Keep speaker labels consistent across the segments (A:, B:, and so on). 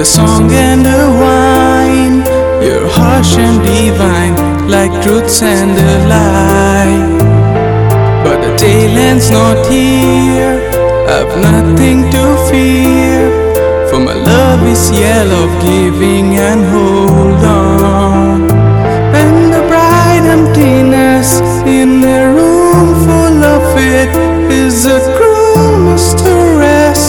A: a song and a wine. You're harsh and divine, like truths and a lie. But the tail end's not here, I've nothing to fear, for my love is yellow, giving and hold on. And the bright emptiness in a room full of it is a cruel mistress.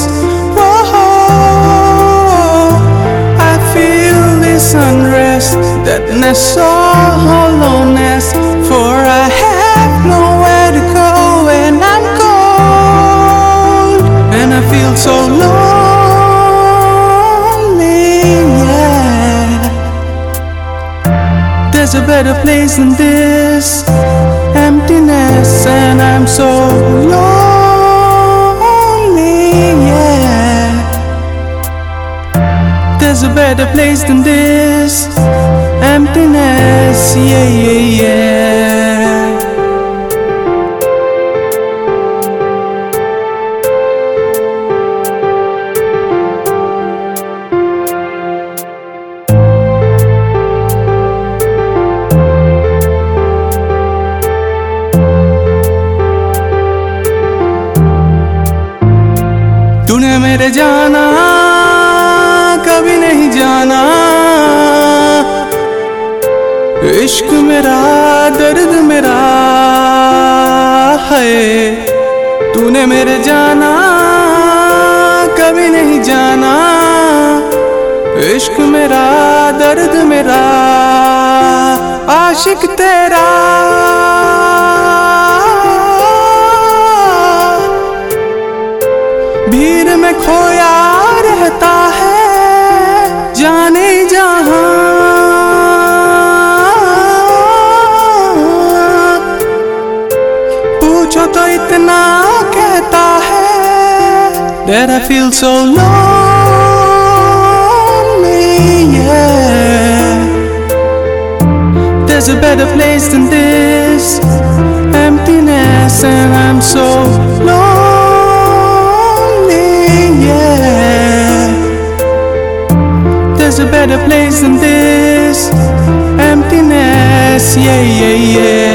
A: I feel this unrest, deadness or hollowness, for I have nowhere to go and I'm cold, and I feel so lonely, yeah. There's a better place than this emptiness, and I'm so lonely, yeah. There's a better place than this emptiness, yeah, yeah, yeah. तूने मेरे जाना कभी नहीं जाना, इश्क मेरा दर्द मेरा है। तूने मेरे जाना कभी नहीं जाना, इश्क मेरा दर्द मेरा, आशिक तेरा भीड़ में खोया रहता है, जाने जहां पूछो तो इतना कहता है, that I feel so lonely, yeah. There's a better place than this emptiness, and I'm so lonely, yeah. There's a better place than this emptiness, yeah, yeah, yeah.